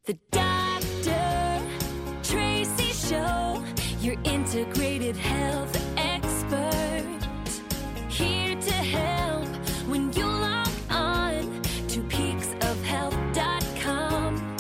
The Dr. Tracy Show, your integrated health expert. Here to help when you log on to peaksofhealth.com.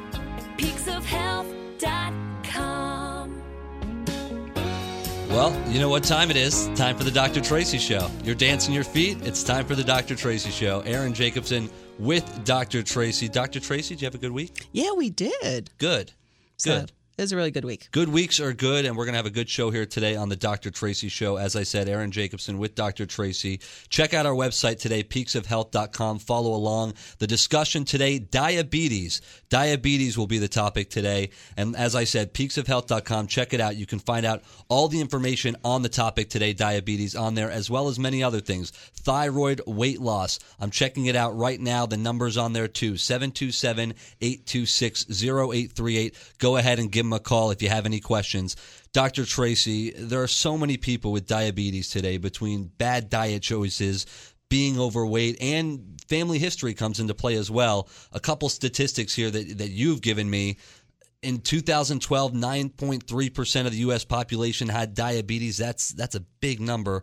Peaksofhealth.com. Well, you know what time it is. Time for the Dr. Tracy Show. You're dancing your feet. It's time for the Dr. Tracy Show. Aaron Jacobson with Dr. Tracy. Dr. Tracy, did you have a good week? Yeah, we did. Good. So, it was a really good week. Good weeks are good, and we're going to have a good show here today on the Dr. Tracy Show. As I said, Aaron Jacobson with Dr. Tracy. Check out our website today, peaksofhealth.com. Follow along. The discussion today, diabetes. Diabetes will be the topic today. And as I said, peaksofhealth.com. Check it out. You can find out all the information on the topic today, diabetes, on there, as well as many other things. Thyroid, weight loss. I'm checking it out right now. The number's on there, too. 727-826-0838. Go ahead and give them a call if you have any questions. Dr. Tracy, there are so many people with diabetes today between bad diet choices, being overweight, and family history comes into play as well. A couple statistics here that you've given me. In 2012, 9.3% of the U.S. population had diabetes. That's a big number.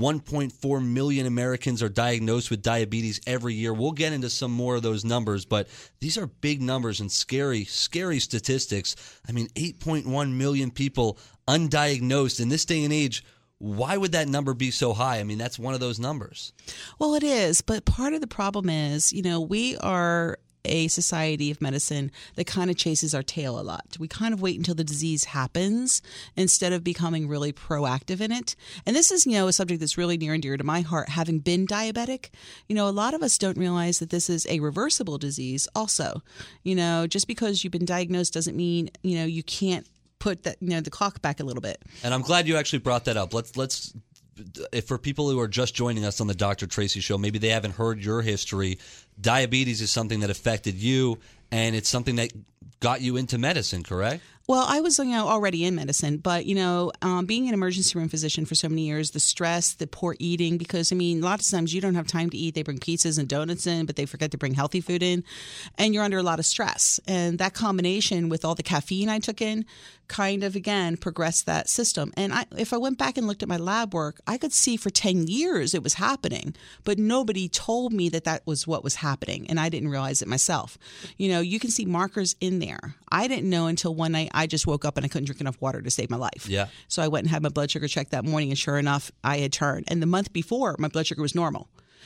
1.4 million Americans are diagnosed with diabetes every year. We'll get into some more of those numbers, but these are big numbers and scary, scary statistics. I mean, 8.1 million people undiagnosed in this day and age. Why would that number be so high? I mean, that's one of those numbers. Well, it is, but part of the problem is, we are a society of medicine that kind of chases our tail a lot. We kind of wait until the disease happens instead of becoming really proactive in it. And this is, a subject that's really near and dear to my heart, having been diabetic. A lot of us don't realize that this is a reversible disease also. Just because you've been diagnosed doesn't mean, you can't put that, the clock back a little bit. And I'm glad you actually brought that up. Let's if for people who are just joining us on the Dr. Tracy Show, maybe they haven't heard your history. Diabetes is something that affected you, and it's something that got you into medicine, correct? Well, I was already in medicine, but being an emergency room physician for so many years, the stress, the poor eating, because a lot of times you don't have time to eat. They bring pizzas and donuts in, but they forget to bring healthy food in, and you're under a lot of stress. And that combination with all the caffeine I took in kind of, again, progressed that system. And if I went back and looked at my lab work, I could see for 10 years it was happening, but nobody told me that was what was happening, and I didn't realize it myself. You can see markers in there. I didn't know until one night I just woke up and I couldn't drink enough water to save my life. Yeah. So I went and had my blood sugar checked that morning, and sure enough, I had turned. And the month before, my blood sugar was normal.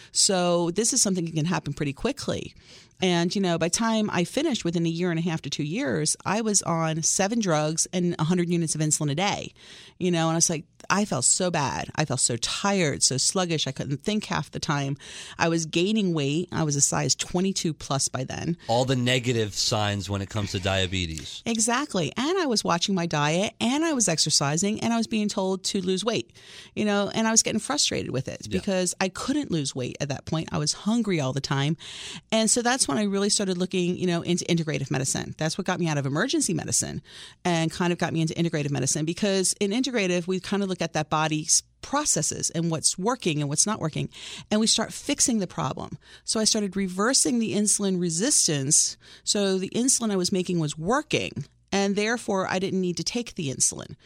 So this is something that can happen pretty quickly. And, by the time I finished, within a year and a half to 2 years, I was on 7 drugs and 100 units of insulin a day. And I was like, I felt so bad. I felt so tired, so sluggish. I couldn't think half the time. I was gaining weight. I was a size 22 plus by then. All the negative signs when it comes to diabetes. Exactly. And I was watching my diet, and I was exercising, and I was being told to lose weight, and I was getting frustrated with it because I couldn't lose weight at that point. I was hungry all the time. And so that's when I really started looking, into integrative medicine. That's what got me out of emergency medicine and kind of got me into integrative medicine, because in integrative, we kind of look at that body's processes and what's working and what's not working, and we start fixing the problem. So I started reversing the insulin resistance. So the insulin I was making was working, and therefore I didn't need to take the insulin.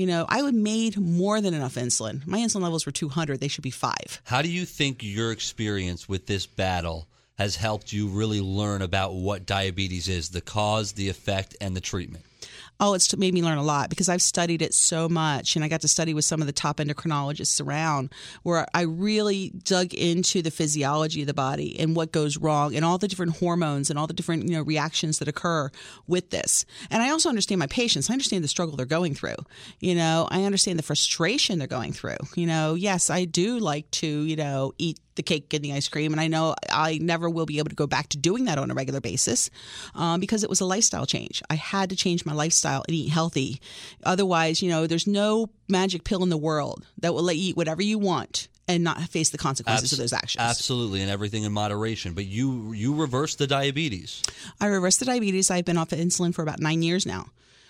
I made more than enough insulin. My insulin levels were 200. They should be 5. How do you think your experience with this battle has helped you really learn about what diabetes is, the cause, the effect, and the treatment? Oh, it's made me learn a lot because I've studied it so much, and I got to study with some of the top endocrinologists around, where I really dug into the physiology of the body and what goes wrong and all the different hormones and all the different reactions that occur with this. And I also understand my patients. I understand the struggle they're going through. I understand the frustration they're going through. Yes, I do like to eat the cake and the ice cream, and I know I never will be able to go back to doing that on a regular basis because it was a lifestyle change. I had to change my lifestyle and eat healthy. Otherwise, there's no magic pill in the world that will let you eat whatever you want and not face the consequences of those actions. Absolutely, and everything in moderation. But you reversed the diabetes. I reversed the diabetes. I've been off of insulin for about 9 years now.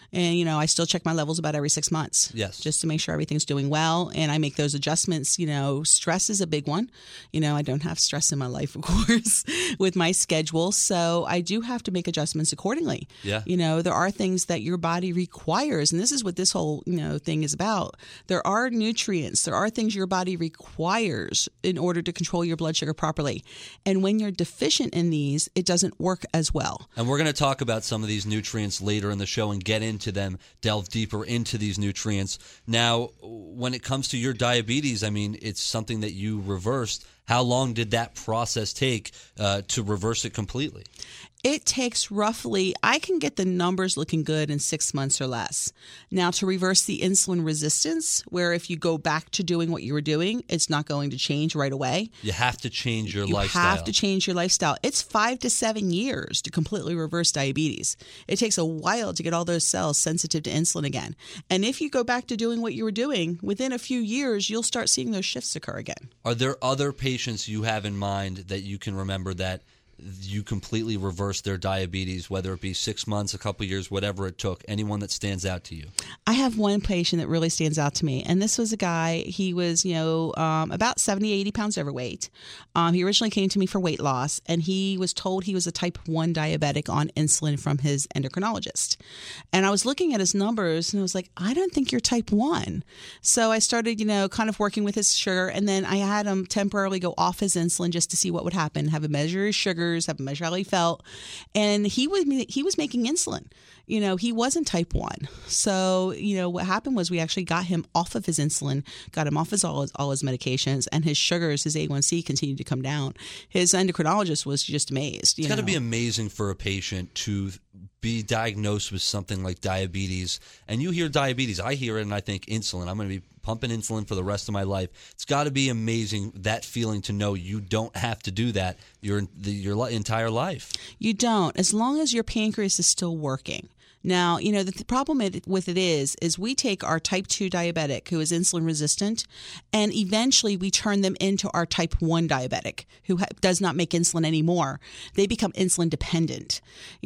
And, I still check my levels about every 6 months. Yes. Just to make sure everything's doing well. And I make those adjustments. Stress is a big one. I don't have stress in my life, of course, with my schedule. So I do have to make adjustments accordingly. Yeah. There are things that your body requires. And this is what this whole, thing is about. There are nutrients. There are things your body requires in order to control your blood sugar properly. And when you're deficient in these, it doesn't work as well. And we're going to talk about some of these nutrients later in the show and get into them, delve deeper into these nutrients. Now, when it comes to your diabetes, it's something that you reversed. How long did that process take to reverse it completely? It takes roughly, I can get the numbers looking good in 6 months or less. Now, to reverse the insulin resistance, where if you go back to doing what you were doing, it's not going to change right away. You have to change your lifestyle. You have to change your lifestyle. It's 5 to 7 years to completely reverse diabetes. It takes a while to get all those cells sensitive to insulin again. And if you go back to doing what you were doing, within a few years, you'll start seeing those shifts occur again. Are there other patients you have in mind that you can remember that you completely reversed their diabetes, whether it be 6 months, a couple of years, whatever it took? Anyone that stands out to you? I have one patient that really stands out to me, and this was a guy, he was, about 70, 80 pounds overweight. He originally came to me for weight loss, and he was told he was a type 1 diabetic on insulin from his endocrinologist. And I was looking at his numbers, and I was like, I don't think you're type 1. So I started, kind of working with his sugar, and then I had him temporarily go off his insulin just to see what would happen, have him measure his sugar, have a measure how he felt, and he was making insulin. He wasn't type 1. So, what happened was we actually got him off of his insulin, got him off all his medications, and his sugars, his A1C continued to come down. His endocrinologist was just amazed. It's got to be amazing for a patient to be diagnosed with something like diabetes. And you hear diabetes, I hear it and I think insulin. I'm going to be pumping insulin for the rest of my life. It's got to be amazing, that feeling to know you don't have to do that your entire life. You don't, as long as your pancreas is still working. Now, the problem with it is we take our type 2 diabetic who is insulin resistant, and eventually we turn them into our type 1 diabetic who does not make insulin anymore. They become insulin dependent.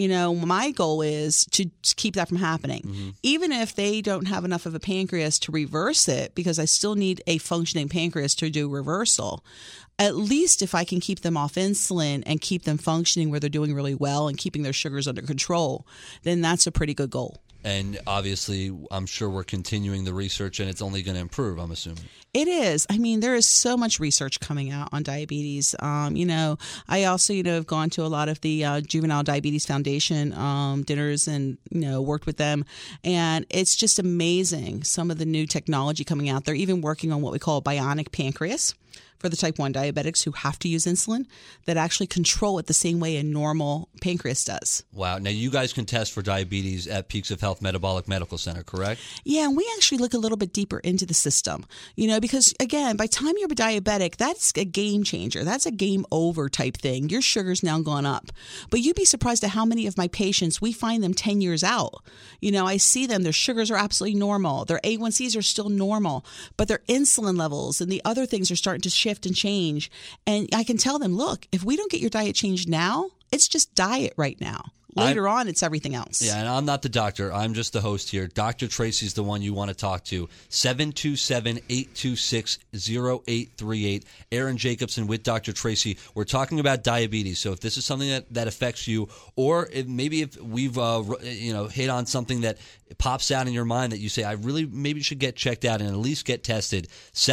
My goal is to keep that from happening. Mm-hmm. Even if they don't have enough of a pancreas to reverse it, because I still need a functioning pancreas to do reversal. At least if I can keep them off insulin and keep them functioning where they're doing really well and keeping their sugars under control, then that's a pretty good goal. And obviously, I'm sure we're continuing the research, and it's only going to improve, I'm assuming. It is. There is so much research coming out on diabetes. I also, have gone to a lot of the Juvenile Diabetes Foundation dinners and, worked with them. And it's just amazing, some of the new technology coming out. They're even working on what we call a bionic pancreas for the type 1 diabetics who have to use insulin that actually control it the same way a normal pancreas does. Wow. Now, you guys can test for diabetes at Peaks of Health Metabolic Medical Center, correct? Yeah, and we actually look a little bit deeper into the system, because, again, by the time you're diabetic, that's a game changer. That's a game over type thing. Your sugar's now gone up. But you'd be surprised at how many of my patients, we find them 10 years out. I see them, their sugars are absolutely normal. Their A1Cs are still normal, but their insulin levels and the other things are starting to shift and change. And I can tell them, look, if we don't get your diet changed now, it's just diet right now. Later on, it's everything else. Yeah, and I'm not the doctor. I'm just the host here. Dr. Tracy's the one you want to talk to. 727-826-0838. Aaron Jacobson with Dr. Tracy. We're talking about diabetes. So if this is something that affects you, or if we've hit on something that pops out in your mind that you say, I really maybe should get checked out and at least get tested,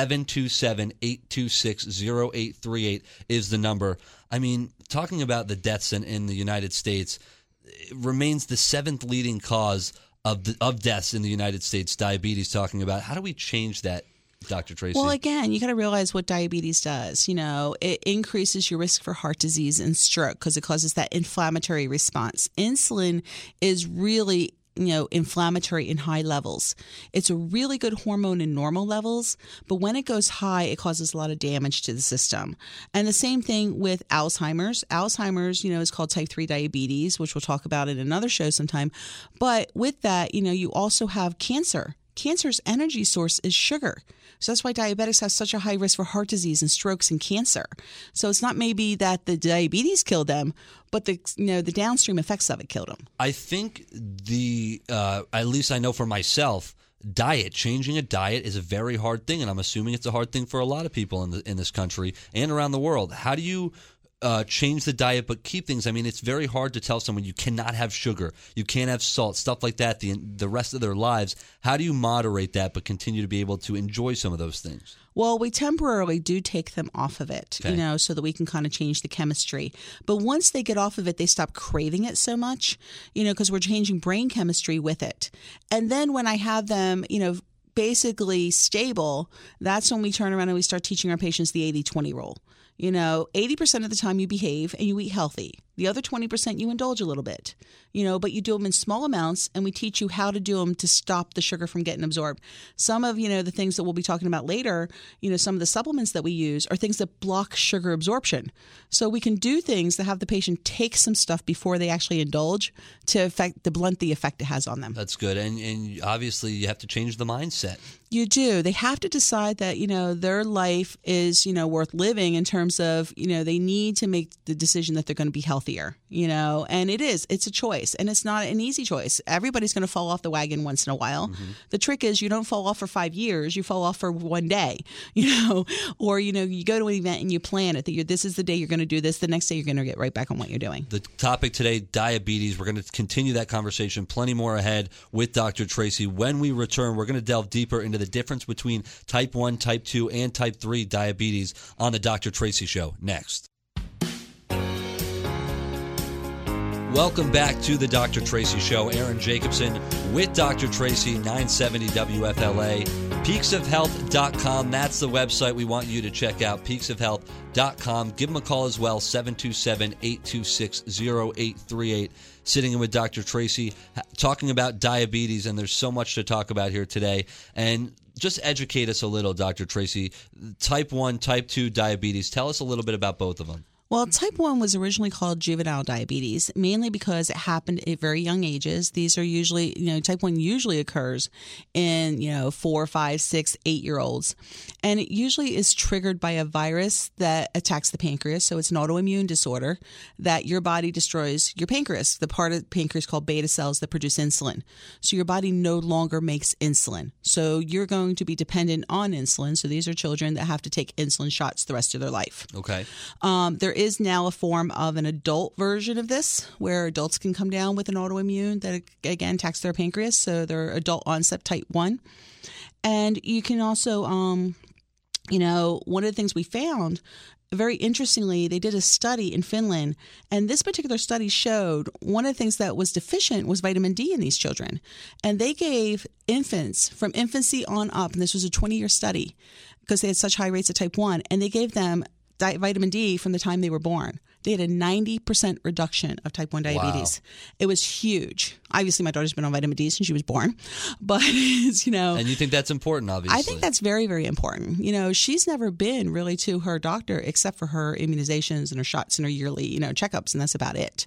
727-826-0838 is the number. Talking about the deaths in the United States, it remains the 7th leading cause of deaths in the United States, diabetes. Talking about how do we change that, Dr. Tracy? Well, again, you got to realize what diabetes does. It increases your risk for heart disease and stroke because it causes that inflammatory response. Insulin is really inflammatory in high levels. It's a really good hormone in normal levels, but when it goes high, it causes a lot of damage to the system. And the same thing with Alzheimer's. Alzheimer's, is called type 3 diabetes, which we'll talk about in another show sometime. But with that, you also have cancer Cancer's energy source is sugar. So that's why diabetics have such a high risk for heart disease and strokes and cancer. So it's not maybe that the diabetes killed them, but the downstream effects of it killed them. I think at least I know for myself, changing a diet is a very hard thing, and I'm assuming it's a hard thing for a lot of people in this country and around the world. How do you change the diet but keep things? I mean, it's very hard to tell someone you cannot have sugar, you can't have salt, stuff like that the rest of their lives. How do you moderate that but continue to be able to enjoy some of those things? Well, we temporarily do take them off of it, Okay. so that we can kind of change the chemistry. But once they get off of it, they stop craving it so much, because we're changing brain chemistry with it. And then when I have them, basically stable, that's when we turn around and we start teaching our patients the 80-20 rule. 80% of the time you behave and you eat healthy. The other 20% you indulge a little bit, but you do them in small amounts, and we teach you how to do them to stop the sugar from getting absorbed. Some of, the things that we'll be talking about later, some of the supplements that we use are things that block sugar absorption. So we can do things to have the patient take some stuff before they actually indulge to blunt the effect it has on them. That's good. And obviously you have to change the mindset. You do. They have to decide that, their life is, worth living in terms of, they need to make the decision that they're going to be healthier, and it's a choice, and it's not an easy choice. Everybody's going to fall off the wagon once in a while. Mm-hmm. The trick is you don't fall off for 5 years, you fall off for one day, or, you go to an event and you plan it that this is the day you're going to do this. The next day you're going to get right back on what you're doing. The topic today, diabetes. We're going to continue that conversation. Plenty more ahead with Dr. Tracy. When we return, we're going to delve deeper into the difference between type 1, type 2, and type 3 diabetes on the Dr. Tracy Show next. Welcome back to the Dr. Tracy Show. Aaron Jacobson with Dr. Tracy, 970 WFLA. Peaksofhealth.com. That's the website we want you to check out, peaksofhealth.com. Give them a call as well, 727-826-0838. Sitting in with Dr. Tracy, talking about diabetes, and there's so much to talk about here today. And just educate us a little, Dr. Tracy. Type 1, type 2 diabetes. Tell us a little bit about both of them. Well, type 1 was originally called juvenile diabetes, mainly because it happened at very young ages. These are usually, type 1 usually occurs in, 4, 5, 6, 8-year-olds. And it usually is triggered by a virus that attacks the pancreas. So it's an autoimmune disorder that your body destroys your pancreas, the part of the pancreas called beta cells that produce insulin. So your body no longer makes insulin. So you're going to be dependent on insulin. So these are children that have to take insulin shots the rest of their life. Okay. There is now a form of an adult version of this where adults can come down with an autoimmune that, again, attacks their pancreas. So they're adult onset type 1. And you can also, one of the things we found, very interestingly, they did a study in Finland, and this particular study showed one of the things that was deficient was vitamin D in these children. And they gave infants from infancy on up, and this was a 20-year study because they had such high rates of type 1, and they gave them vitamin D from the time they were born. They had a 90% reduction of type 1 diabetes. Wow. It was huge. Obviously, my daughter's been on vitamin D since she was born, but it's, And you think that's important, obviously. I think that's very, very important. She's never been really to her doctor except for her immunizations and her shots and her yearly, checkups, and that's about it.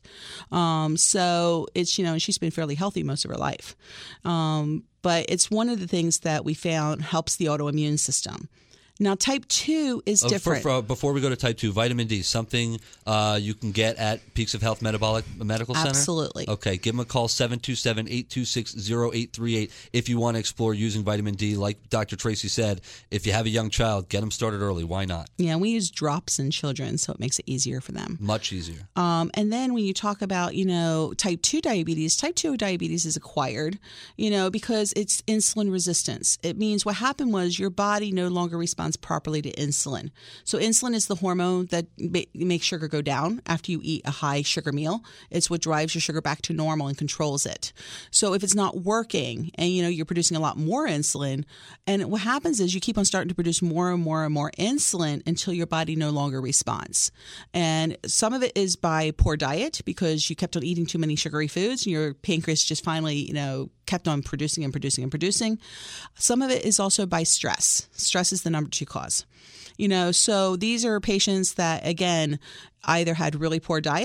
So it's, and she's been fairly healthy most of her life. But it's one of the things that we found helps the autoimmune system. Now, type 2 is different. Before we go to type 2, vitamin D, something you can get at Peaks of Health Medical Center? Absolutely. Okay, give them a call, 727-826-0838 if you want to explore using vitamin D. Like Dr. Tracy said, if you have a young child, get them started early. Why not? Yeah, we use drops in children, so it makes it easier for them. Much easier. And then when you talk about, type 2 diabetes is acquired, because it's insulin resistance. It means what happened was your body no longer responds properly to insulin. So insulin is the hormone that makes sugar go down after you eat a high sugar meal. It's what drives your sugar back to normal and controls it. So if it's not working and you're producing a lot more insulin, and what happens is you keep on starting to produce more and more and more insulin until your body no longer responds. And some of it is by poor diet because you kept on eating too many sugary foods and your pancreas just finally, kept on producing and producing and producing. Some of it is also by stress. Stress is the number 2 cause. So these are patients that, again, either had really poor diet,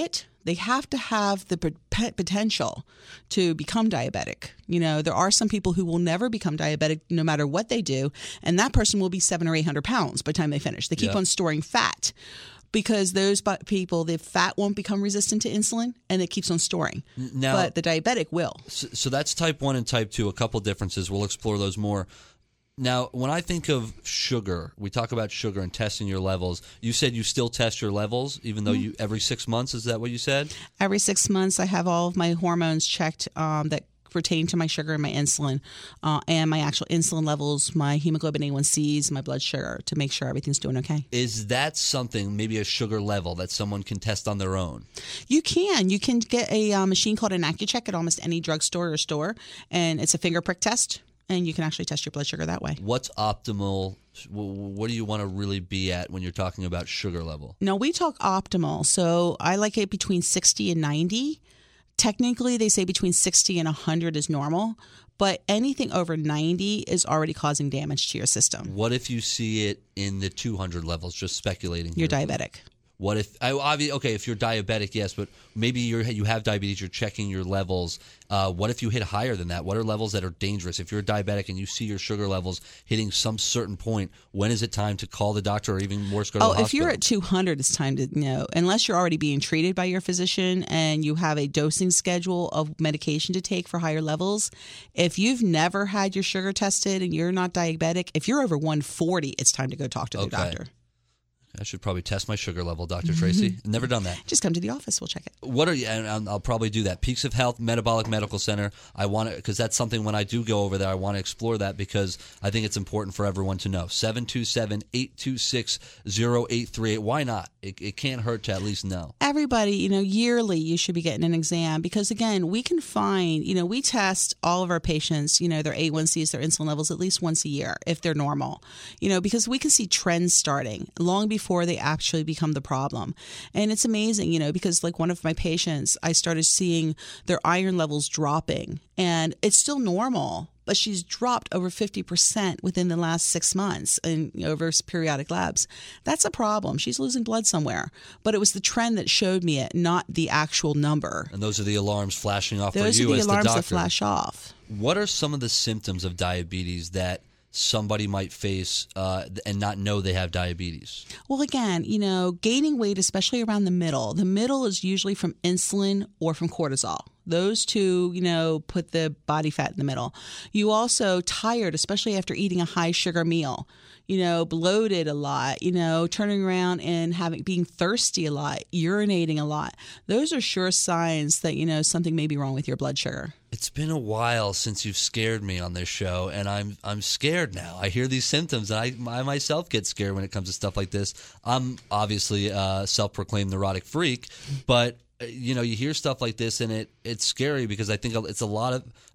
They have to have the potential to become diabetic. There are some people who will never become diabetic no matter what they do, and that person will be 700 or 800 pounds by the time they finish. They keep on storing fat because those people, the fat won't become resistant to insulin, and it keeps on storing. Now, but the diabetic will. So that's type 1 and type 2, a couple differences. We'll explore those more. Now, when I think of sugar, we talk about sugar and testing your levels. You said you still test your levels, even though you every 6 months. Is that what you said? Every 6 months, I have all of my hormones checked that pertain to my sugar and my insulin, and my actual insulin levels, my hemoglobin A1Cs, my blood sugar, to make sure everything's doing okay. Is that something, maybe a sugar level, that someone can test on their own? You can. You can get a machine called an AccuCheck at almost any drugstore or store, and it's a finger prick test. And you can actually test your blood sugar that way. What's optimal? What do you want to really be at when you're talking about sugar level? No, we talk optimal. So I like it between 60 and 90. Technically, they say between 60 and 100 is normal. But anything over 90 is already causing damage to your system. What if you see it in the 200 levels, just speculating? You're diabetic. What if if you're diabetic, yes, but maybe you have diabetes, you're checking your levels. What if you hit higher than that? What are levels that are dangerous? If you're diabetic and you see your sugar levels hitting some certain point, when is it time to call the doctor or even worse, go to the hospital? If you're at 200, it's time to know. Unless you're already being treated by your physician and you have a dosing schedule of medication to take for higher levels. If you've never had your sugar tested and you're not diabetic, if you're over 140, it's time to go talk to the doctor. I should probably test my sugar level, Dr. Tracy. Never done that. Just come to the office. We'll check it. What are you? And I'll probably do that. Peaks of Health Metabolic Medical Center. I want to, because that's something when I do go over there, I want to explore that because I think it's important for everyone to know. 727-826-0838. Why not? It can't hurt to at least know. Everybody, yearly you should be getting an exam because, again, we can find, we test all of our patients, their A1Cs, their insulin levels at least once a year if they're normal, because we can see trends starting long before they actually become the problem. And it's amazing, because like one of my patients, I started seeing their iron levels dropping and it's still normal, but she's dropped over 50% within the last 6 months and over periodic labs. That's a problem. She's losing blood somewhere. But it was the trend that showed me it, not the actual number. And those are the alarms flashing off for you as the doctor. Those are the alarms that flash off. What are some of the symptoms of diabetes that somebody might face and not know they have diabetes? Well, again, gaining weight, especially around the middle. The middle is usually from insulin or from cortisol. Those two, put the body fat in the middle. You also tired, especially after eating a high sugar meal. Bloated a lot, turning around and being thirsty a lot, urinating a lot. Those are sure signs that, something may be wrong with your blood sugar. It's been a while since you've scared me on this show, and I'm scared now. I hear these symptoms, and I myself get scared when it comes to stuff like this. I'm obviously a self-proclaimed neurotic freak, but you hear stuff like this, and it's scary because I think it's a lot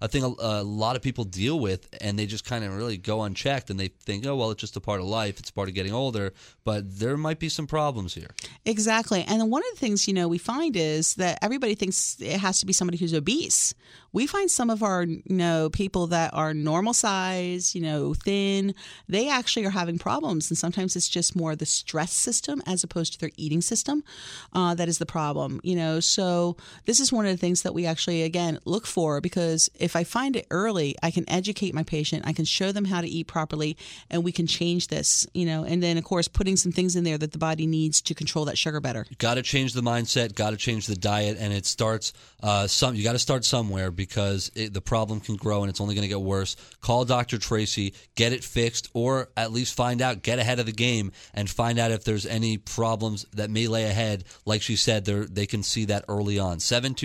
of people deal with, and they just kind of really go unchecked, and they think, oh well, it's just a part of life, it's part of getting older, but there might be some problems here. Exactly, and one of the things we find is that everybody thinks it has to be somebody who's obese. We find some of our people that are normal size, thin, they actually are having problems, and sometimes it's just more the stress system as opposed to their eating system that is the problem. So this is one of the things that we actually, again, look for, because if I find it early, I can educate my patient, I can show them how to eat properly, and we can change this, and then, of course, putting some things in there that the body needs to control that sugar better. Got to change the mindset, got to change the diet, and it starts, you got to start somewhere because the problem can grow and it's only going to get worse. Call Dr. Tracy, get it fixed, or at least get ahead of the game and find out if there's any problems that may lay ahead. Like she said, they can see that early on.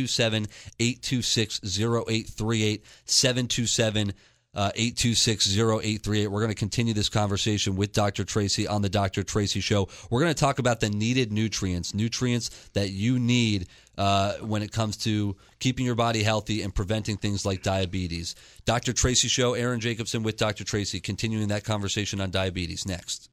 727-826-0838, 727-826-0838. We're going to continue this conversation with Dr. Tracy on the Dr. Tracy Show. We're going to talk about the needed nutrients that you need when it comes to keeping your body healthy and preventing things like diabetes. Dr. Tracy Show, Aaron Jacobson with Dr. Tracy, continuing that conversation on diabetes next.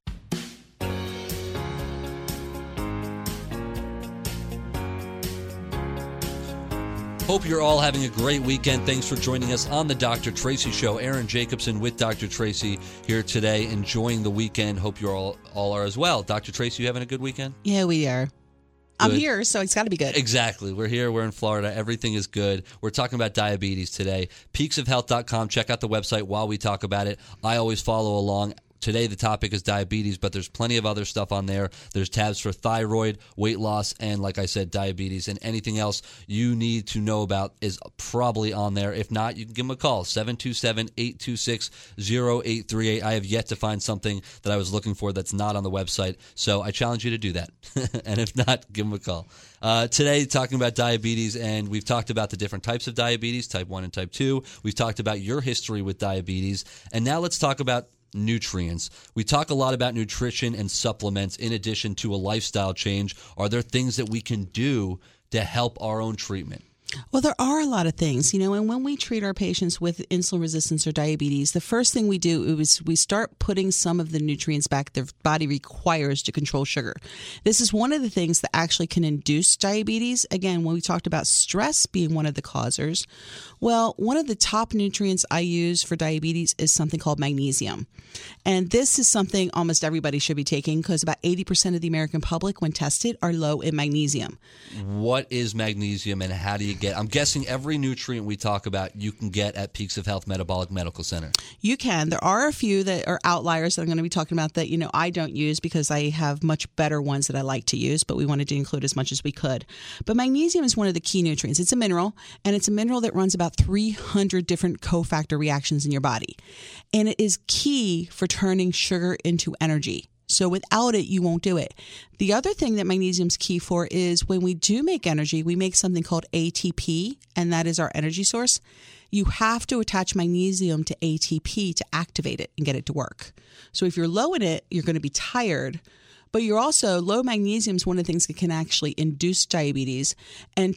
Hope you're all having a great weekend. Thanks for joining us on the Dr. Tracy Show. Aaron Jacobson with Dr. Tracy here today, enjoying the weekend. Hope you all are as well. Dr. Tracy, you having a good weekend? Yeah, we are. I'm Good. here, so it's got to be good. Exactly. We're here. We're in Florida. Everything is good. We're talking about diabetes today. Peaksofhealth.com. Check out the website while we talk about it. I always follow along. Today the topic is diabetes, but there's plenty of other stuff on there. There's tabs for thyroid, weight loss, and like I said, diabetes. And anything else you need to know about is probably on there. If not, you can give them a call, 727-826-0838. I have yet to find something that I was looking for that's not on the website, so I challenge you to do that. And if not, give them a call. Today, talking about diabetes, and we've talked about the different types of diabetes, type 1 and type 2. We've talked about your history with diabetes, and now let's talk about nutrients. We talk a lot about nutrition and supplements in addition to a lifestyle change. Are there things that we can do to help our own treatment? Well, there are a lot of things, and when we treat our patients with insulin resistance or diabetes, the first thing we do is we start putting some of the nutrients back their body requires to control sugar. This is one of the things that actually can induce diabetes. Again, when we talked about stress being one of the causers, well, one of the top nutrients I use for diabetes is something called magnesium. And this is something almost everybody should be taking because about 80% of the American public, when tested, are low in magnesium. What is magnesium and how do you get? I'm guessing every nutrient we talk about you can get at Peaks of Health Metabolic Medical Center. You can. There are a few that are outliers that I'm going to be talking about that, I don't use because I have much better ones that I like to use, but we wanted to include as much as we could. But magnesium is one of the key nutrients. It's a mineral, and it's a mineral that runs about 300 different cofactor reactions in your body. And it is key for turning sugar into energy. So without it, you won't do it. The other thing that magnesium's key for is when we do make energy, we make something called ATP, and that is our energy source. You have to attach magnesium to ATP to activate it and get it to work. So if you're low in it, you're going to be tired. But you're also, low magnesium is one of the things that can actually induce diabetes. And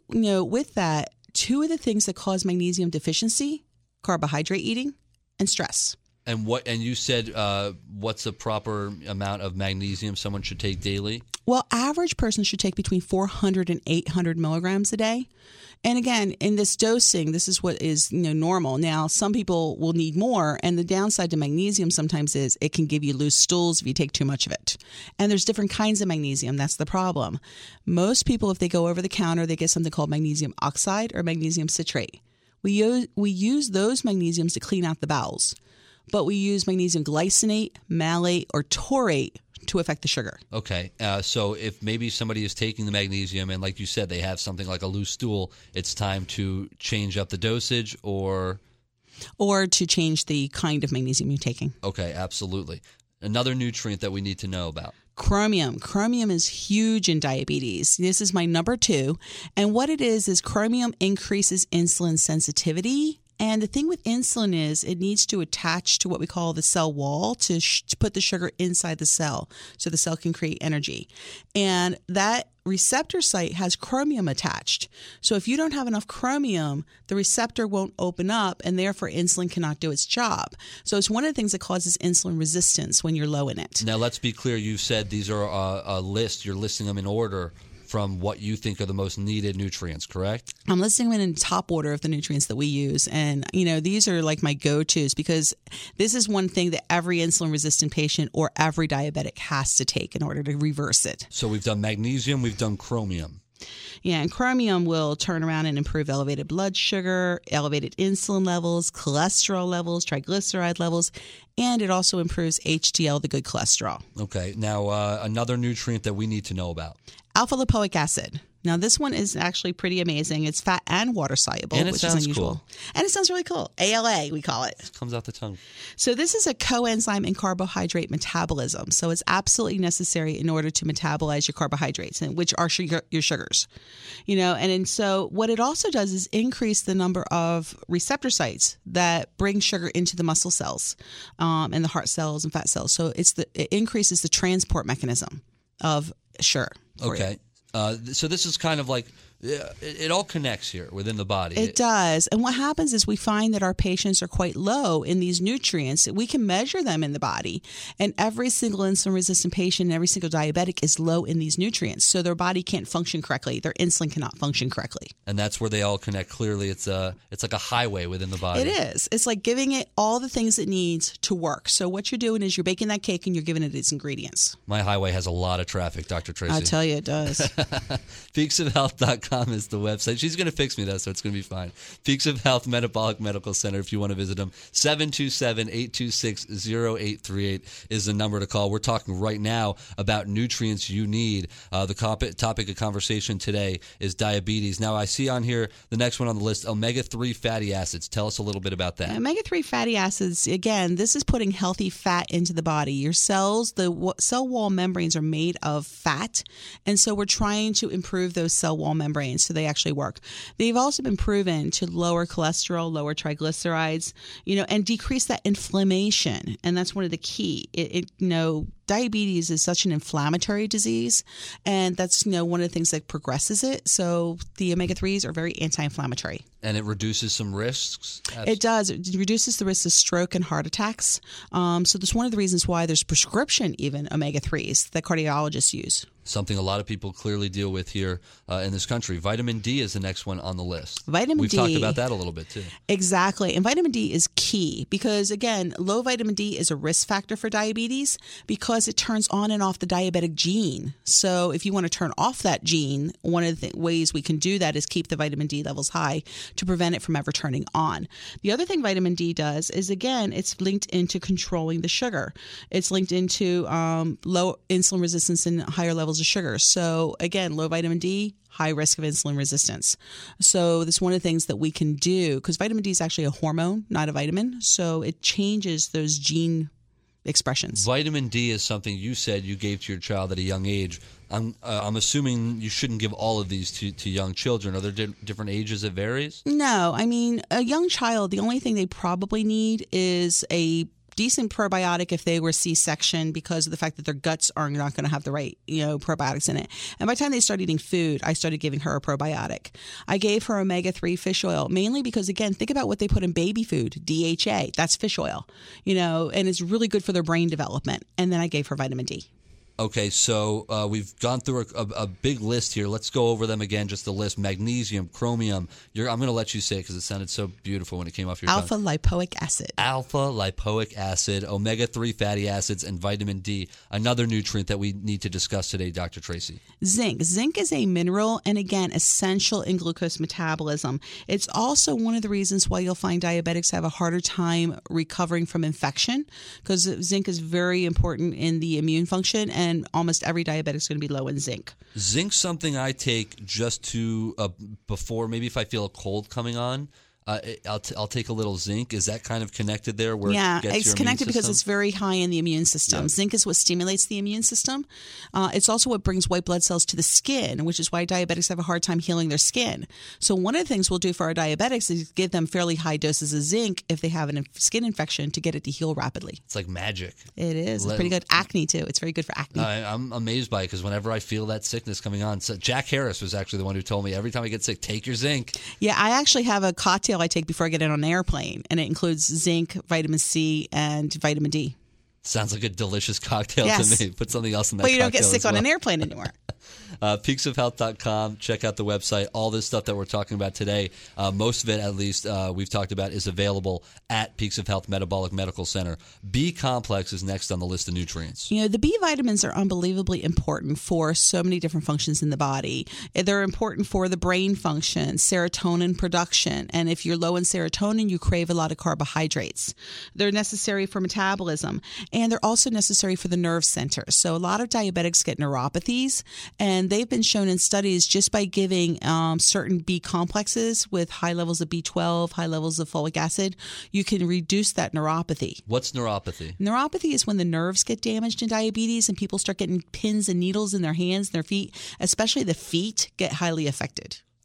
with that, two of the things that cause magnesium deficiency, carbohydrate eating and stress. And you said what's the proper amount of magnesium someone should take daily? Well, average person should take between 400 and 800 milligrams a day. And again, in this dosing, this is what is normal. Now, some people will need more, and the downside to magnesium sometimes is it can give you loose stools if you take too much of it. And there's different kinds of magnesium. That's the problem. Most people, if they go over the counter, they get something called magnesium oxide or magnesium citrate. We use those magnesiums to clean out the bowels. But we use magnesium glycinate, malate, or taurate to affect the sugar. Okay. So if maybe somebody is taking the magnesium and, like you said, they have something like a loose stool, it's time to change up the dosage or to change the kind of magnesium you're taking. Okay, absolutely. Another nutrient that we need to know about. Chromium. Chromium is huge in diabetes. This is my number 2. And what it is chromium increases insulin sensitivity. And the thing with insulin is it needs to attach to what we call the cell wall to put the sugar inside the cell so the cell can create energy. And that receptor site has chromium attached. So if you don't have enough chromium, the receptor won't open up and therefore insulin cannot do its job. So it's one of the things that causes insulin resistance when you're low in it. Now, let's be clear. You said these are a list. You're listing them in order from what you think are the most needed nutrients, correct? I'm listing them in top order of the nutrients that we use. And, these are like my go-tos because this is one thing that every insulin-resistant patient or every diabetic has to take in order to reverse it. So we've done magnesium, we've done chromium. Yeah, and chromium will turn around and improve elevated blood sugar, elevated insulin levels, cholesterol levels, triglyceride levels, and it also improves HDL, the good cholesterol. Okay, now another nutrient that we need to know about. Alpha-lipoic acid. Now, this one is actually pretty amazing. It's fat and water soluble, and it which sounds is unusual. Cool. And it sounds really cool. ALA, we call it. It comes out the tongue. So this is a coenzyme in carbohydrate metabolism. So it's absolutely necessary in order to metabolize your carbohydrates, which are your sugars. And so what it also does is increase the number of receptor sites that bring sugar into the muscle cells and the heart cells and fat cells. So it increases the transport mechanism of sugar. Okay. So this is kind of like it all connects here within the body. It does. And what happens is we find that our patients are quite low in these nutrients. We can measure them in the body. And every single insulin-resistant patient and every single diabetic is low in these nutrients. So their body can't function correctly. Their insulin cannot function correctly. And that's where they all connect clearly. It's like a highway within the body. It is. It's like giving it all the things it needs to work. So what you're doing is you're baking that cake and you're giving it its ingredients. My highway has a lot of traffic, Dr. Tracy. I'll tell you, it does. Peaksofhealth.com is the website. She's going to fix me, though, so it's going to be fine. Peaks of Health Metabolic Medical Center, if you want to visit them. 727-826-0838 is the number to call. We're talking right now about nutrients you need. The topic of conversation today is diabetes. Now, I see on here, the next one on the list, omega-3 fatty acids. Tell us a little bit about that. Omega-3 fatty acids, again, this is putting healthy fat into the body. Your cells, the cell wall membranes are made of fat, and so we're trying to improve those cell wall membranes so they actually work. They've also been proven to lower cholesterol, lower triglycerides, and decrease that inflammation, and that's one of the key. Diabetes is such an inflammatory disease, and that's one of the things that progresses it. So the omega-3s are very anti-inflammatory. And it reduces some risks? It does. It reduces the risk of stroke and heart attacks. So that's one of the reasons why there's prescription even omega-3s that cardiologists use. Something a lot of people clearly deal with here in this country. Vitamin D is the next one on the list. Vitamin D. We've talked about that a little bit too. Exactly. And vitamin D is key because, again, low vitamin D is a risk factor for diabetes because it turns on and off the diabetic gene. So if you want to turn off that gene, one of the ways we can do that is keep the vitamin D levels high to prevent it from ever turning on. The other thing vitamin D does is, again, it's linked into controlling the sugar. It's linked into low insulin resistance and higher levels of sugar. So again, low vitamin D, high risk of insulin resistance. So this is one of the things that we can do because vitamin D is actually a hormone, not a vitamin. So it changes those gene expressions. Vitamin D is something you said you gave to your child at a young age. I'm assuming you shouldn't give all of these to young children. Are there different ages it varies? No. I mean, a young child, the only thing they probably need is a decent probiotic if they were C-section because of the fact that their guts are not going to have the right, probiotics in it. And by the time they start eating food, I started giving her a probiotic. I gave her omega-3 fish oil, mainly because, again, think about what they put in baby food, DHA. That's fish oil, and it's really good for their brain development. And then I gave her vitamin D. Okay, so we've gone through a big list here. Let's go over them again, just the list. Magnesium, chromium. I'm going to let you say it because it sounded so beautiful when it came off your tongue. Alpha-lipoic acid. Alpha-lipoic acid, omega-3 fatty acids, and vitamin D. Another nutrient that we need to discuss today, Dr. Tracy. Zinc. Zinc is a mineral and, again, essential in glucose metabolism. It's also one of the reasons why you'll find diabetics have a harder time recovering from infection because zinc is very important in the immune function and almost every diabetic is going to be low in zinc. Zinc's something I take just to before, maybe if I feel a cold coming on. I'll take a little zinc. Is that kind of connected there? Where it's connected because it's very high in the immune system. Yeah. Zinc is what stimulates the immune system. It's also what brings white blood cells to the skin, which is why diabetics have a hard time healing their skin. So one of the things we'll do for our diabetics is give them fairly high doses of zinc if they have a skin infection to get it to heal rapidly. It's like magic. It is. It's pretty good. Acne, too. It's very good for acne. I'm amazed by it because whenever I feel that sickness coming on, so Jack Harris was actually the one who told me every time I get sick, take your zinc. Yeah, I actually have a cocktail I take before I get on an airplane, and it includes zinc, vitamin C, and vitamin D. Sounds like a delicious cocktail to me. Put something else in that cocktail. But you don't get sick on an airplane anymore. Peaksofhealth.com. Check out the website. All this stuff that we're talking about today, most of it at least we've talked about, is available at Peaks of Health Metabolic Medical Center. B-complex is next on the list of nutrients. The B vitamins are unbelievably important for so many different functions in the body. They're important for the brain function, serotonin production, and if you're low in serotonin, you crave a lot of carbohydrates. They're necessary for metabolism, and they're also necessary for the nerve center. So a lot of diabetics get neuropathies, and they've been shown in studies just by giving certain B complexes with high levels of B12, high levels of folic acid, you can reduce that neuropathy. What's neuropathy? Neuropathy is when the nerves get damaged in diabetes and people start getting pins and needles in their hands and their feet, especially the feet get highly affected.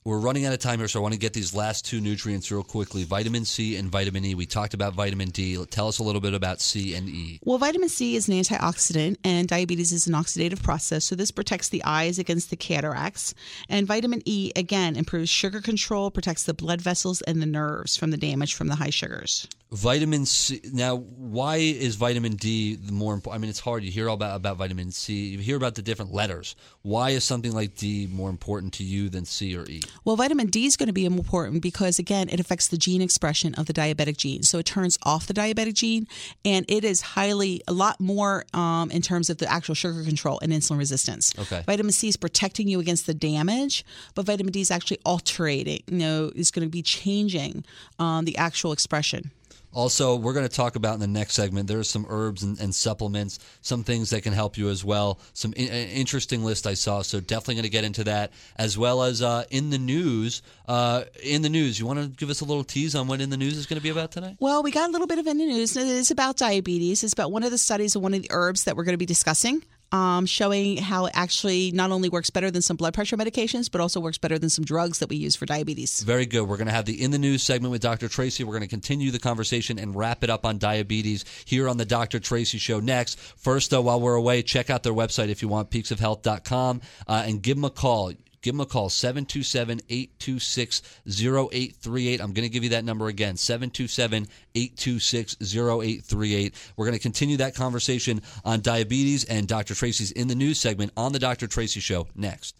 We're running out of time here, so I want to get these last two nutrients real quickly. Vitamin C and vitamin E. We talked about vitamin D. Tell us a little bit about C and E. Well, vitamin C is an antioxidant, and diabetes is an oxidative process. So this protects the eyes against the cataracts. And vitamin E, again, improves sugar control, protects the blood vessels and the nerves from the damage from the high sugars. Vitamin C. Now, why is vitamin D the more important? I mean, it's hard. You hear all about vitamin C. You hear about the different letters. Why is something like D more important to you than C or E? Well, vitamin D is going to be important because, again, it affects the gene expression of the diabetic gene. So it turns off the diabetic gene, and it is a lot more in terms of the actual sugar control and insulin resistance. Okay. Vitamin C is protecting you against the damage, but vitamin D is actually altering, is going to be changing the actual expression. Also, we're going to talk about in the next segment, there's some herbs and supplements, some things that can help you as well. Some interesting list I saw, so definitely going to get into that, as well as in the news. You want to give us a little tease on what in the news is going to be about today? Well, we got a little bit of in the news. It is about diabetes. It's about one of the studies of one of the herbs that we're going to be discussing. Showing how it actually not only works better than some blood pressure medications, but also works better than some drugs that we use for diabetes. Very good. We're going to have the In the News segment with Dr. Tracy. We're going to continue the conversation and wrap it up on diabetes here on the Dr. Tracy Show next. First, though, while we're away, check out their website if you want, peaksofhealth.com, and give them a call. Give them a call, 727-826-0838. I'm going to give you that number again, 727-826-0838. We're going to continue that conversation on diabetes and Dr. Tracy's In the News segment on the Dr. Tracy Show next.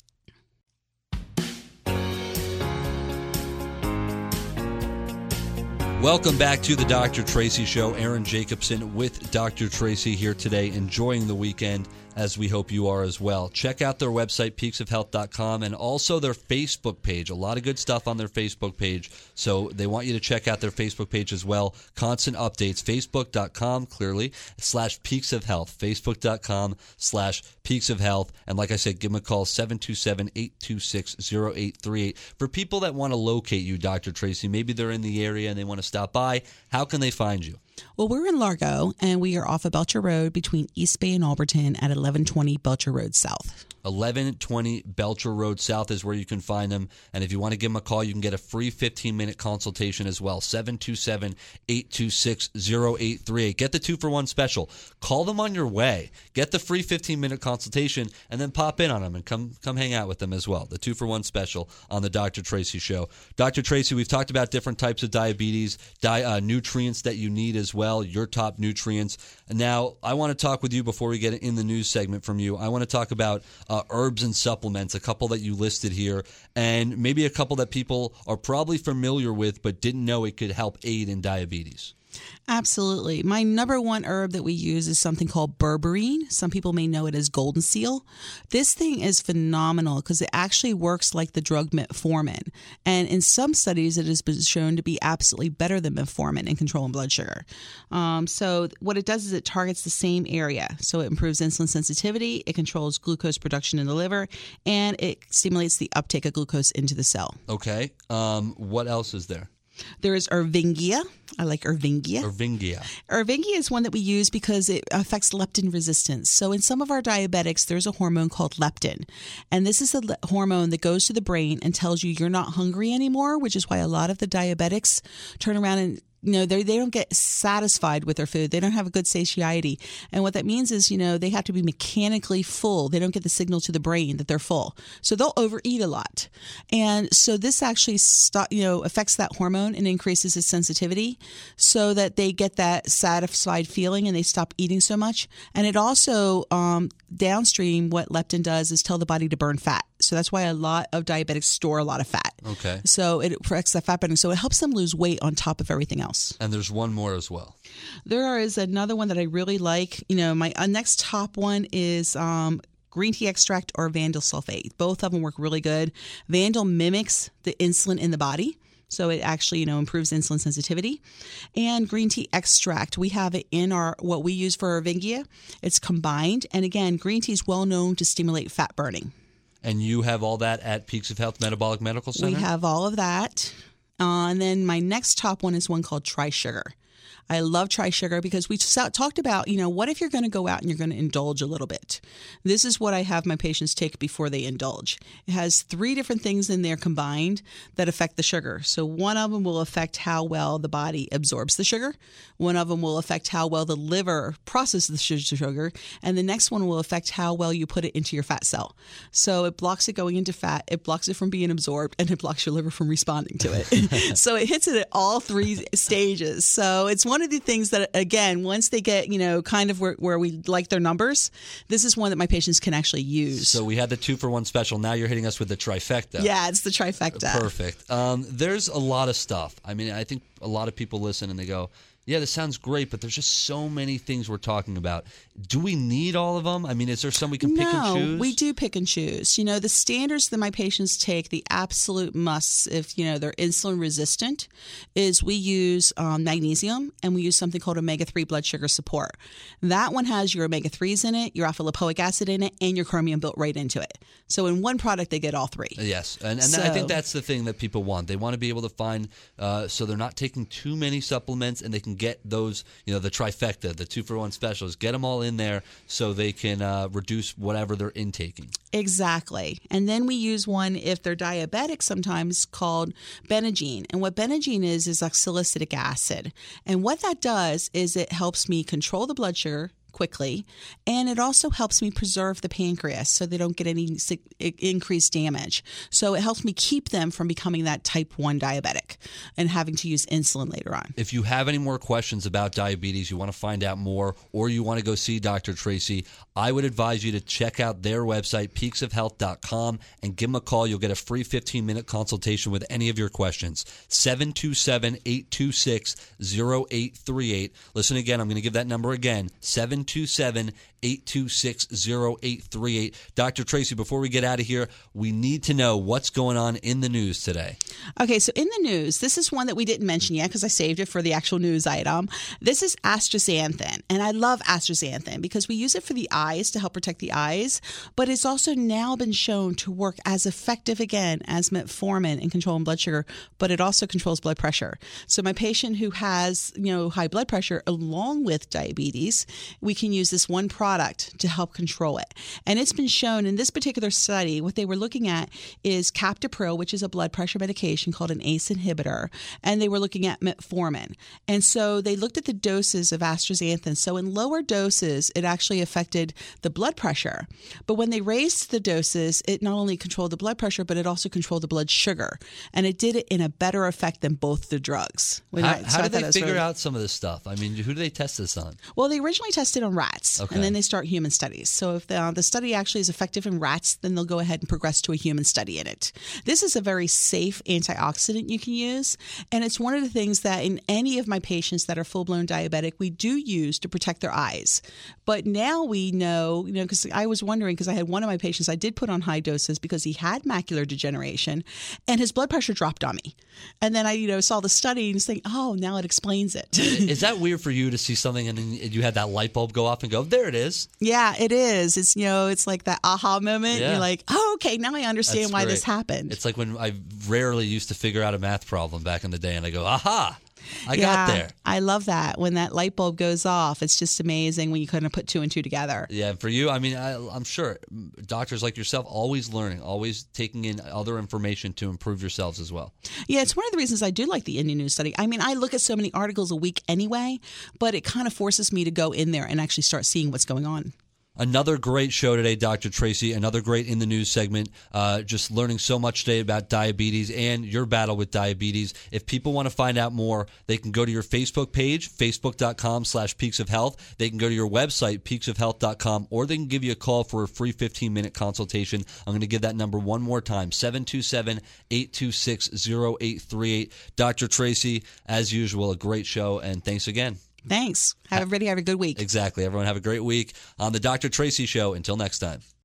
Welcome back to the Dr. Tracy Show. Aaron Jacobson with Dr. Tracy here today, enjoying the weekend, as we hope you are as well. Check out their website, peaksofhealth.com, and also their Facebook page. A lot of good stuff on their Facebook page, so they want you to check out their Facebook page as well. Constant updates, facebook.com, clearly, /peaksofhealth, facebook.com /peaksofhealth. And like I said, give them a call, 727-826-0838. For people that want to locate you, Dr. Tracy, maybe they're in the area and they want to stop by, how can they find you? Well, we're in Largo, and we are off of Belcher Road between East Bay and Alberton at 1120 Belcher Road South. 1120 Belcher Road South is where you can find them. And if you want to give them a call, you can get a free 15-minute consultation as well. 727-826-0838. Get the 2-for-1 special. Call them on your way. Get the free 15-minute consultation and then pop in on them and come hang out with them as well. The 2-for-1 special on the Dr. Tracy Show. Dr. Tracy, we've talked about different types of diabetes, nutrients that you need as well, your top nutrients. Now, I want to talk with you before we get in the news segment from you. I want to talk about herbs and supplements, a couple that you listed here, and maybe a couple that people are probably familiar with but didn't know it could help aid in diabetes. Absolutely. My number one herb that we use is something called berberine. Some people may know it as golden seal. This thing is phenomenal because it actually works like the drug metformin. And in some studies, it has been shown to be absolutely better than metformin in controlling blood sugar. So what it does is it targets the same area. So it improves insulin sensitivity, it controls glucose production in the liver, and it stimulates the uptake of glucose into the cell. Okay. What else is there? There is Ervingia. I like Ervingia. Ervingia is one that we use because it affects leptin resistance. So in some of our diabetics, there's a hormone called leptin. And this is a hormone that goes to the brain and tells you you're not hungry anymore, which is why a lot of the diabetics turn around and they don't get satisfied with their food. They don't have a good satiety. And what that means is, they have to be mechanically full. They don't get the signal to the brain that they're full. So they'll overeat a lot. And so this actually affects that hormone and increases its sensitivity so that they get that satisfied feeling and they stop eating so much. And it also, downstream, what leptin does is tell the body to burn fat. So that's why a lot of diabetics store a lot of fat. Okay. So it affects that fat burning. So it helps them lose weight on top of everything else. And there's one more as well. There is another one that I really like. My next top one is green tea extract or Vandal sulfate. Both of them work really good. Vandal mimics the insulin in the body. So it actually, improves insulin sensitivity. And green tea extract, we have it in what we use for Ervingia. It's combined. And again, green tea is well known to stimulate fat burning. And you have all that at Peaks of Health Metabolic Medical Center? We have all of that. And then my next top one is one called Tri-Sugar. I love Tri-Sugar because we talked about, what if you're going to go out and you're going to indulge a little bit? This is what I have my patients take before they indulge. It has 3 different things in there combined that affect the sugar. So one of them will affect how well the body absorbs the sugar. One of them will affect how well the liver processes the sugar. And the next one will affect how well you put it into your fat cell. So it blocks it going into fat, it blocks it from being absorbed, and it blocks your liver from responding to it. So it hits it at all 3 stages. So it's one of the things that, again, once they get, kind of where we like their numbers, this is one that my patients can actually use. So we had the 2-for-1 special. Now you're hitting us with the trifecta. Yeah, it's the trifecta. Perfect. There's a lot of stuff. I mean, I think a lot of people listen and they go, yeah, this sounds great, but there's just so many things we're talking about. Do we need all of them? I mean, is there some we can pick and choose? No, we do pick and choose. The standards that my patients take, the absolute musts if, they're insulin resistant, is we use magnesium and we use something called omega-3 blood sugar support. That one has your omega-3s in it, your alpha-lipoic acid in it, and your chromium built right into it. So in one product, they get all 3. Yes, and I think that's the thing that people want. They want to be able to find, so they're not taking too many supplements and they can get those, the trifecta, the 2-for-1 specials, get them all in there so they can reduce whatever they're intaking. Exactly. And then we use one if they're diabetic sometimes called Benagine. And what Benagine is oxalic acid. And what that does is it helps me control the blood sugar quickly, and it also helps me preserve the pancreas so they don't get any increased damage. So it helps me keep them from becoming that type 1 diabetic and having to use insulin later on. If you have any more questions about diabetes, you want to find out more, or you want to go see Dr. Tracy, I would advise you to check out their website, peaksofhealth.com, and give them a call. You'll get a free 15-minute consultation with any of your questions. 727-826-0838. Listen again, I'm going to give that number again, 727-826-0838. Dr. Tracy, before we get out of here, we need to know what's going on in the news today. Okay, so in the news, this is one that we didn't mention yet because I saved it for the actual news item. This is astaxanthin, and I love astaxanthin because we use it for the eyes to help protect the eyes, but it's also now been shown to work as effective again as metformin in controlling blood sugar, but it also controls blood pressure. So my patient who has, high blood pressure along with diabetes, we can use this one product to help control it. And it's been shown in this particular study, what they were looking at is captopril, which is a blood pressure medication called an ACE inhibitor, and they were looking at metformin. And so they looked at the doses of astaxanthin. So in lower doses, it actually affected the blood pressure. But when they raised the doses, it not only controlled the blood pressure, but it also controlled the blood sugar. And it did it in a better effect than both the drugs. How did they figure out some of this stuff? I mean, who do they test this on? Well, they originally tested on rats, okay, and then they start human studies. So if the study actually is effective in rats, then they'll go ahead and progress to a human study in it. This is a very safe antioxidant you can use, and it's one of the things that in any of my patients that are full-blown diabetic, we do use to protect their eyes. But now we know, because I was wondering, because I had one of my patients I did put on high doses because he had macular degeneration, and his blood pressure dropped on me. And then I, saw the study and was thinking, oh, now it explains it. Is that weird for you to see something and then you had that light bulb go off and go, there it is? Yeah, it is. It's, it's like that aha moment. Yeah. You're like, oh, okay, now I understand That's why great. this happened. It's like when I rarely used to figure out a math problem back in the day and I go, aha, I got there. I love that. When that light bulb goes off, it's just amazing when you kind of put 2 and 2 together. Yeah, for you, I mean, I'm sure doctors like yourself always learning, always taking in other information to improve yourselves as well. Yeah, it's one of the reasons I do like the Indian News Study. I mean, I look at so many articles a week anyway, but it kind of forces me to go in there and actually start seeing what's going on. Another great show today, Dr. Tracy. Another great In the News segment. Just learning so much today about diabetes and your battle with diabetes. If people want to find out more, they can go to your Facebook page, facebook.com/peaksofhealth. They can go to your website, peaksofhealth.com, or they can give you a call for a free 15-minute consultation. I'm going to give that number one more time, 727-826-0838. Dr. Tracy, as usual, a great show, and thanks again. Thanks. Everybody have a good week. Exactly. Everyone have a great week on the Dr. Tracy Show. Until next time.